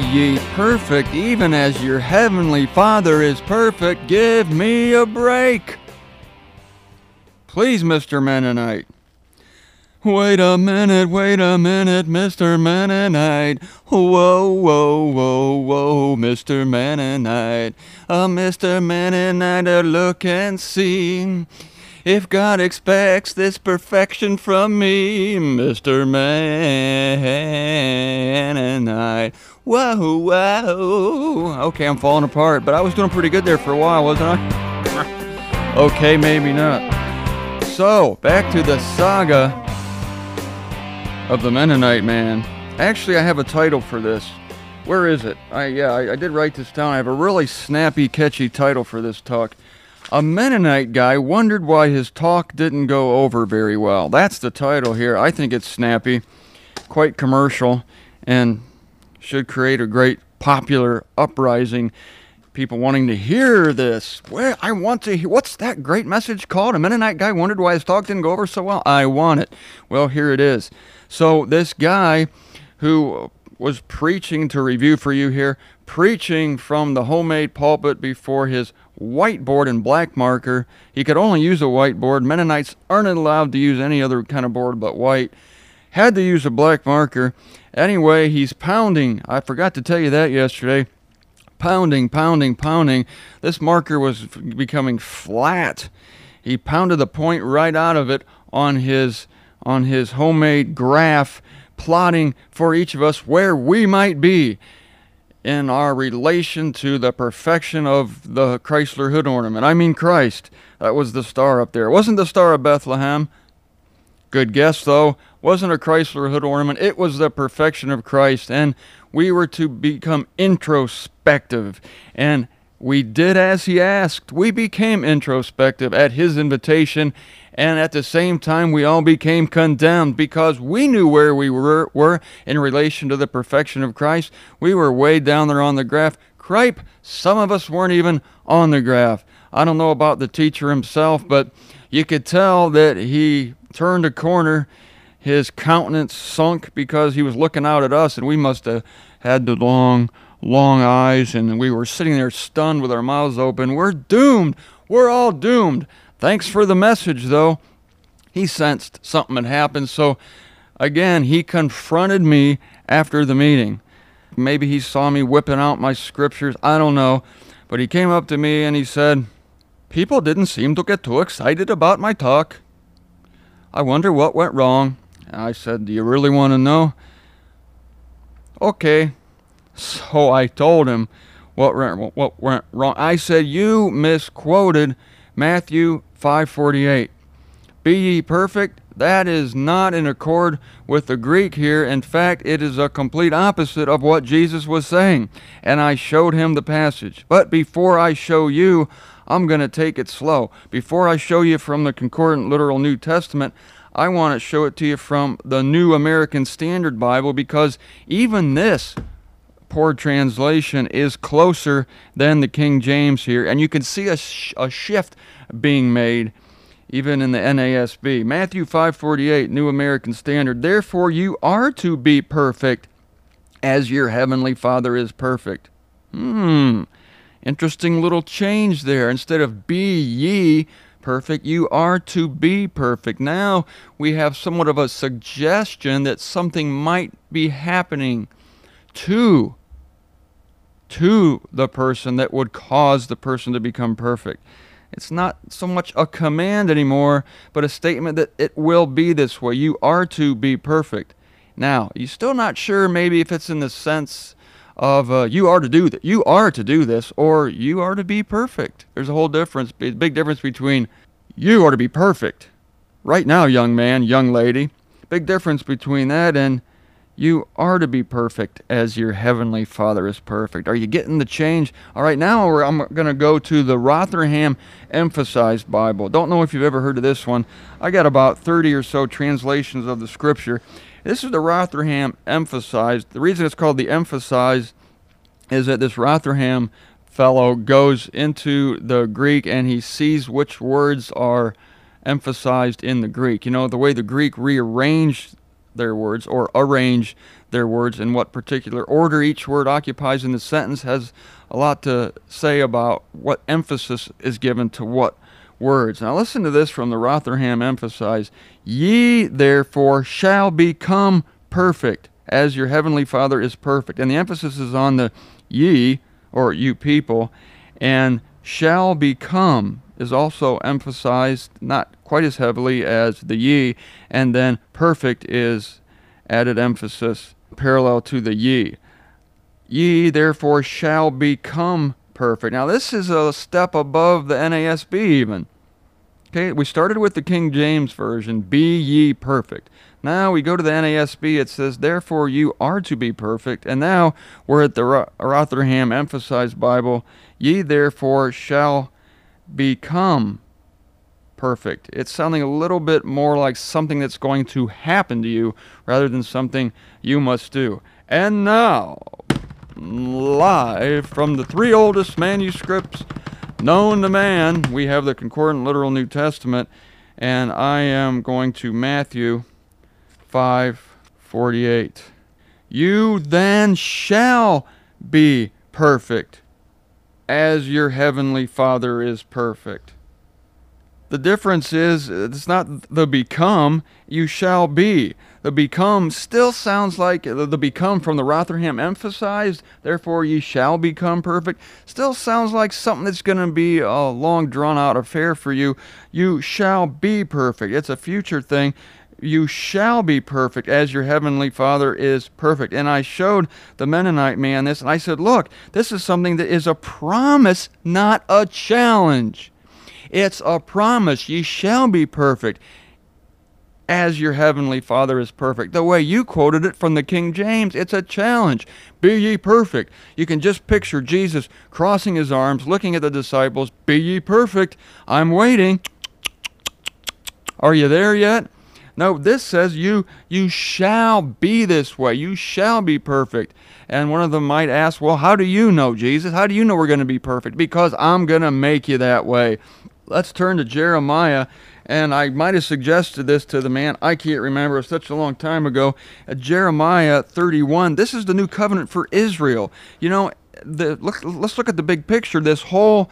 ye perfect, even as your heavenly Father is perfect. Give me a break. Please, Mr. Mennonite. Wait a minute, Mr. Mennonite. Whoa, whoa, whoa, whoa, Mr. Mennonite. Mr. Mennonite, look and see if God expects this perfection from me, Mr. Mennonite. Whoa, whoa. Okay, I'm falling apart, but I was doing pretty good there for a while, wasn't I? Okay, maybe not. So, back to the saga of the Mennonite man. Actually, I have a title for this. Where is it? I did write this down. I have a really snappy, catchy title for this talk. A Mennonite guy wondered why his talk didn't go over very well. That's the title here. I think it's snappy, quite commercial, and should create a great popular uprising. People wanting to hear this. Well, I want to hear. What's that great message called? A Mennonite guy wondered why his talk didn't go over so well. I want it. Well, here it is. So this guy who was preaching, to review for you here, preaching from the homemade pulpit before his whiteboard and black marker. He could only use a whiteboard. Mennonites aren't allowed to use any other kind of board but white. Had to use a black marker. Anyway, he's pounding. I forgot to tell you that yesterday. Pounding, pounding, pounding. This marker was becoming flat. He pounded the point right out of it on his homemade graph, plotting for each of us where we might be in our relation to the perfection of the Chrysler hood ornament. I mean Christ. That was the star up there. It wasn't the Star of Bethlehem. Good guess, though. Wasn't a Chrysler hood ornament. It was the perfection of Christ. And we were to become introspective. And we did as he asked. We became introspective at his invitation. And at the same time, we all became condemned because we knew where we were in relation to the perfection of Christ. We were way down there on the graph. Cripe, some of us weren't even on the graph. I don't know about the teacher himself, but you could tell that he turned a corner. His countenance sunk because he was looking out at us, and we must have had the long eyes, and we were sitting there stunned with our mouths open. We're doomed. We're all doomed. Thanks for the message, though. He sensed something had happened, so again, he confronted me after the meeting. Maybe he saw me whipping out my scriptures. I don't know. But he came up to me and he said, "People didn't seem to get too excited about my talk. I wonder what went wrong." And I said, "Do you really want to know?" Okay. So I told him what went wrong. I said, "You misquoted Matthew 5:48. Be ye perfect." That is not in accord with the Greek here. In fact, it is a complete opposite of what Jesus was saying. And I showed him the passage. But before I show you, I'm going to take it slow. Before I show you from the Concordant Literal New Testament, I want to show it to you from the New American Standard Bible, because even this poor translation is closer than the King James here. And you can see a shift being made even in the NASB. Matthew 5:48, New American Standard. Therefore you are to be perfect as your heavenly Father is perfect. Interesting little change there. Instead of be ye perfect, you are to be perfect. Now we have somewhat of a suggestion that something might be happening to the person that would cause the person to become perfect. It's not so much a command anymore, but a statement that it will be this way. You are to be perfect. Now, you're still not sure maybe if it's in the sense of you are to do that. You are to do this, or you are to be perfect. There's a whole difference, big difference between you are to be perfect. Right now, young man, young lady. Big difference between that and you are to be perfect as your heavenly Father is perfect. Are you getting the change? All right, now I'm going to go to the Rotherham Emphasized Bible. Don't know if you've ever heard of this one. I got about 30 or so translations of the Scripture. This is the Rotherham Emphasized. The reason it's called the Emphasized is that this Rotherham fellow goes into the Greek and he sees which words are emphasized in the Greek. You know, the way the Greek rearranged their words or arrange their words, in what particular order each word occupies in the sentence has a lot to say about what emphasis is given to what words. Now listen to this from the Rotherham Emphasized. Ye therefore shall become perfect, as your heavenly Father is perfect. And the emphasis is on the ye, or you people, and shall become is also emphasized not quite as heavily as the ye, and then perfect is added emphasis parallel to the ye. Ye therefore shall become perfect. Now this is a step above the NASB even. Okay, we started with the King James Version, be ye perfect. Now we go to the NASB, it says, therefore you are to be perfect. And now we're at the Rotherham Emphasized Bible, ye therefore shall become perfect. It's sounding a little bit more like something that's going to happen to you rather than something you must do. And now, live from the 3 oldest manuscripts known to man, we have the Concordant Literal New Testament, and I am going to Matthew 5:48. You then shall be perfect, as your heavenly Father is perfect. The difference is, it's not the become, you shall be. The become still sounds like the become from the Rotherham Emphasized, therefore ye shall become perfect, still sounds like something that's going to be a long drawn out affair for you. You shall be perfect. It's a future thing. You shall be perfect as your heavenly Father is perfect. And I showed the Mennonite man this, and I said, look, this is something that is a promise, not a challenge. It's a promise. Ye shall be perfect as your heavenly Father is perfect. The way you quoted it from the King James, it's a challenge. Be ye perfect. You can just picture Jesus crossing his arms, looking at the disciples. Be ye perfect. I'm waiting. Are you there yet? No, this says you shall be this way. You shall be perfect. And one of them might ask, well, how do you know, Jesus? How do you know we're going to be perfect? Because I'm going to make you that way. Let's turn to Jeremiah. And I might have suggested this to the man. I can't remember. It was such a long time ago. Jeremiah 31. This is the new covenant for Israel. You know, let's look at the big picture. This whole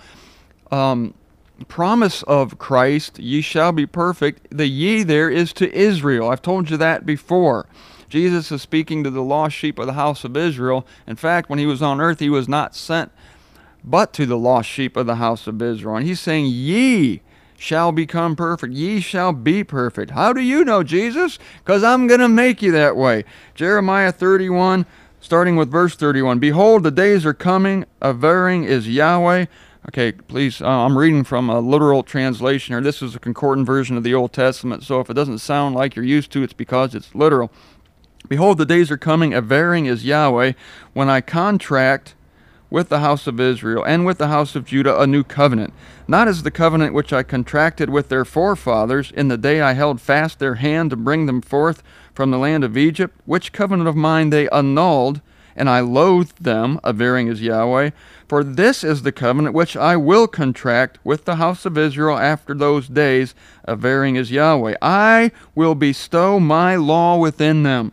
promise of Christ, ye shall be perfect, the ye there is to Israel. I've told you that before. Jesus is speaking to the lost sheep of the house of Israel. In fact, when he was on earth, he was not sent but to the lost sheep of the house of Israel. And he's saying, ye shall become perfect. Ye shall be perfect. How do you know, Jesus? Because I'm going to make you that way. Jeremiah 31, starting with verse 31. Behold, the days are coming, averring is Yahweh. Okay, please, I'm reading from a literal translation here. This is a concordant version of the Old Testament, so if it doesn't sound like you're used to, it's because it's literal. Behold, the days are coming, averring is Yahweh, when I contract with the house of Israel and with the house of Judah a new covenant, not as the covenant which I contracted with their forefathers in the day I held fast their hand to bring them forth from the land of Egypt, which covenant of mine they annulled, and I loathed them, averring is Yahweh. For this is the covenant which I will contract with the house of Israel after those days, averring is Yahweh. I will bestow my law within them,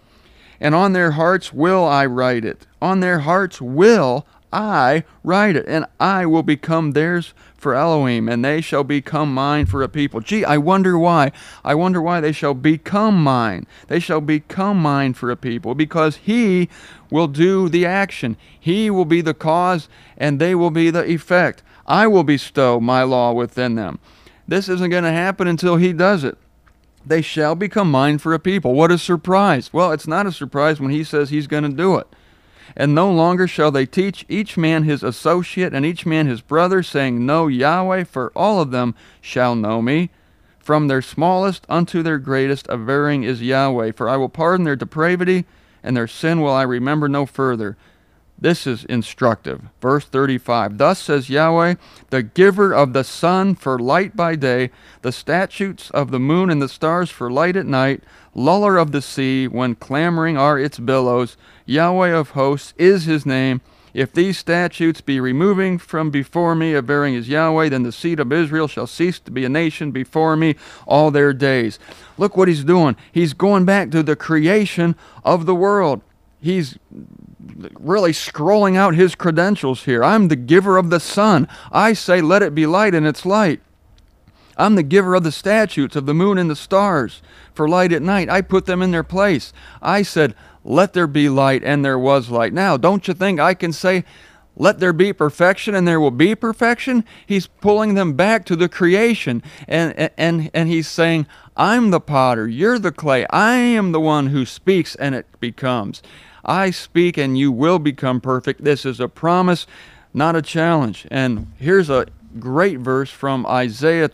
and on their hearts will I write it. On their hearts will I write it, and I will become theirs for Elohim, and they shall become mine for a people. Gee, I wonder why. I wonder why they shall become mine. They shall become mine for a people, because he will do the action. He will be the cause, and they will be the effect. I will bestow my law within them. This isn't going to happen until he does it. They shall become mine for a people. What a surprise. Well, it's not a surprise when he says he's going to do it. And no longer shall they teach each man his associate and each man his brother, saying, Know Yahweh, for all of them shall know me. From their smallest unto their greatest, averring is Yahweh. For I will pardon their depravity, and their sin will I remember no further. This is instructive. Verse 35. Thus says Yahweh, the giver of the sun for light by day, the statutes of the moon and the stars for light at night, luller of the sea when clamoring are its billows. Yahweh of hosts is his name. If these statutes be removing from before me, averring as Yahweh, then the seed of Israel shall cease to be a nation before me all their days. Look what he's doing. He's going back to the creation of the world. He's really scrolling out his credentials here. I'm the giver of the sun. I say, let it be light, and it's light. I'm the giver of the statutes of the moon and the stars for light at night. I put them in their place. I said, let there be light, and there was light. Now, don't you think I can say, let there be perfection, and there will be perfection? He's pulling them back to the creation, and he's saying, I'm the potter, you're the clay. I am the one who speaks, and it becomes. I speak, and you will become perfect. This is a promise, not a challenge. And here's a great verse from Isaiah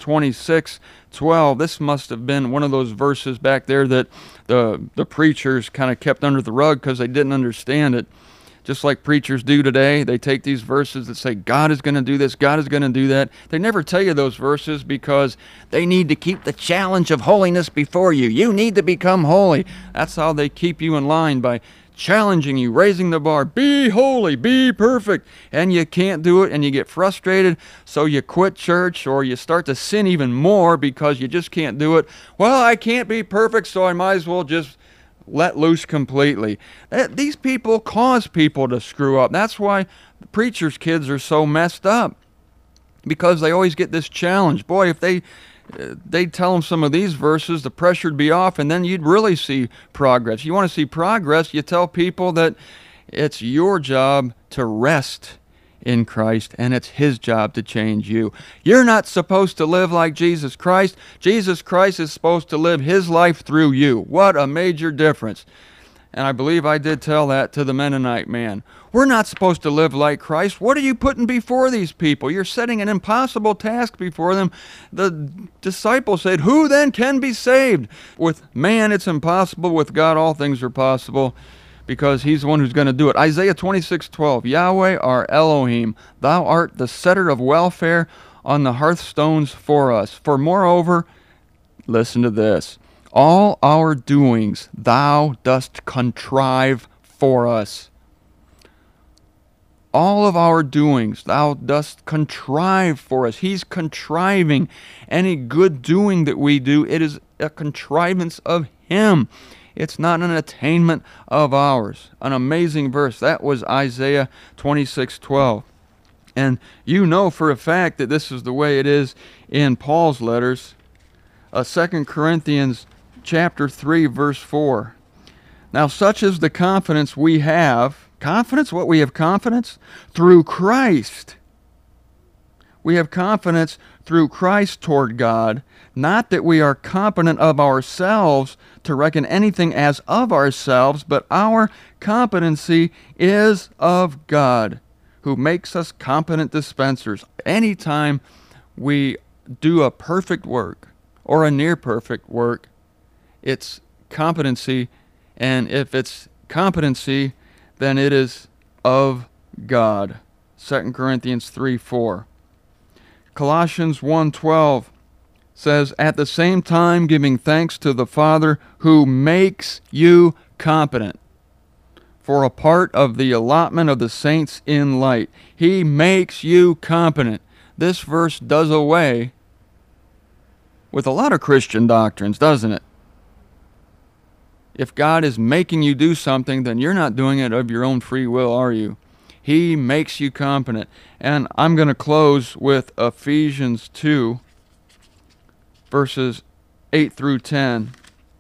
26:12. This must have been one of those verses back there that the preachers kind of kept under the rug because they didn't understand it. Just like preachers do today, they take these verses that say, God is going to do this, God is going to do that. They never tell you those verses because they need to keep the challenge of holiness before you. You need to become holy. That's how they keep you in line, by challenging you, raising the bar. Be holy, be perfect. And you can't do it, and you get frustrated, so you quit church, or you start to sin even more because you just can't do it. Well, I can't be perfect, so I might as well just let loose completely. These people cause people to screw up. That's why the preachers' kids are so messed up, because they always get this challenge. Boy, if they'd tell them some of these verses, the pressure'd be off, and then you'd really see progress. You want to see progress, you tell people that it's your job to rest in Christ, and it's His job to change you. You're not supposed to live like Jesus Christ. Jesus Christ is supposed to live His life through you. What a major difference. And I believe I did tell that to the Mennonite man. We're not supposed to live like Christ. What are you putting before these people? You're setting an impossible task before them. The disciples said, who then can be saved? With man, it's impossible. With God, all things are possible, because He's the one who's going to do it. Isaiah 26:12, Yahweh our Elohim, Thou art the setter of welfare on the hearthstones for us. For moreover, listen to this, all our doings Thou dost contrive for us. All of our doings Thou dost contrive for us. He's contriving any good doing that we do. It is a contrivance of Him. It's not an attainment of ours. An amazing verse. That was Isaiah 26:12. And you know for a fact that this is the way it is in Paul's letters. 2 Corinthians chapter 3, verse 4. Now such is the confidence we have. Confidence? What we have confidence? Through Christ. We have confidence through Christ toward God, not that we are competent of ourselves to reckon anything as of ourselves, but our competency is of God, who makes us competent dispensers. Anytime we do a perfect work or a near perfect work, it's competency, and if it's competency, then it is of God. 2 Corinthians 3:4. Colossians 1:12 says, at the same time giving thanks to the Father who makes you competent for a part of the allotment of the saints in light. He makes you competent. This verse does away with a lot of Christian doctrines, doesn't it? If God is making you do something, then you're not doing it of your own free will, are you? He makes you competent. And I'm going to close with Ephesians 2, verses 8 through 10.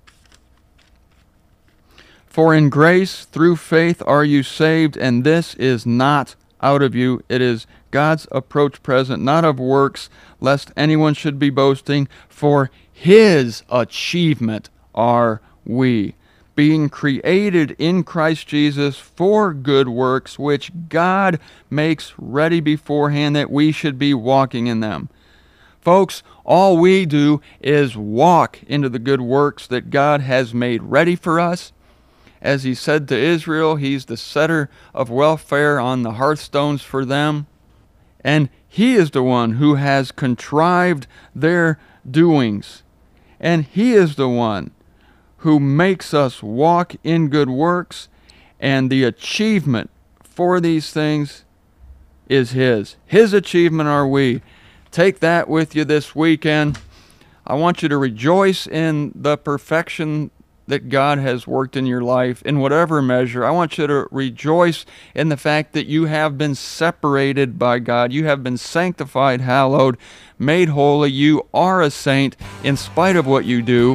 For in grace through faith are you saved, and this is not out of you. It is God's approach present, not of works, lest anyone should be boasting. For His achievement are we, being created in Christ Jesus for good works, which God makes ready beforehand that we should be walking in them. Folks, all we do is walk into the good works that God has made ready for us. As He said to Israel, He's the setter of welfare on the hearthstones for them. And He is the one who has contrived their doings. And He is the one who makes us walk in good works, and the achievement for these things is His. His achievement are we. Take that with you this weekend. I want you to rejoice in the perfection that God has worked in your life in whatever measure. I want you to rejoice in the fact that you have been separated by God. You have been sanctified, hallowed, made holy. You are a saint in spite of what you do.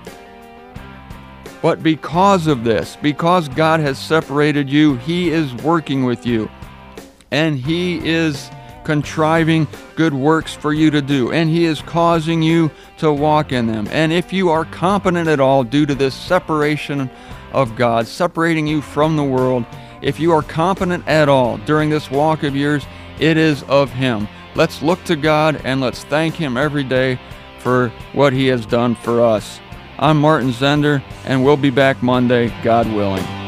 But because of this, because God has separated you, He is working with you. And He is contriving good works for you to do, and He is causing you to walk in them. And if you are competent at all due to this separation of God, separating you from the world, if you are competent at all during this walk of yours, it is of Him. Let's look to God and let's thank Him every day for what He has done for us. I'm Martin Zender, and we'll be back Monday, God willing.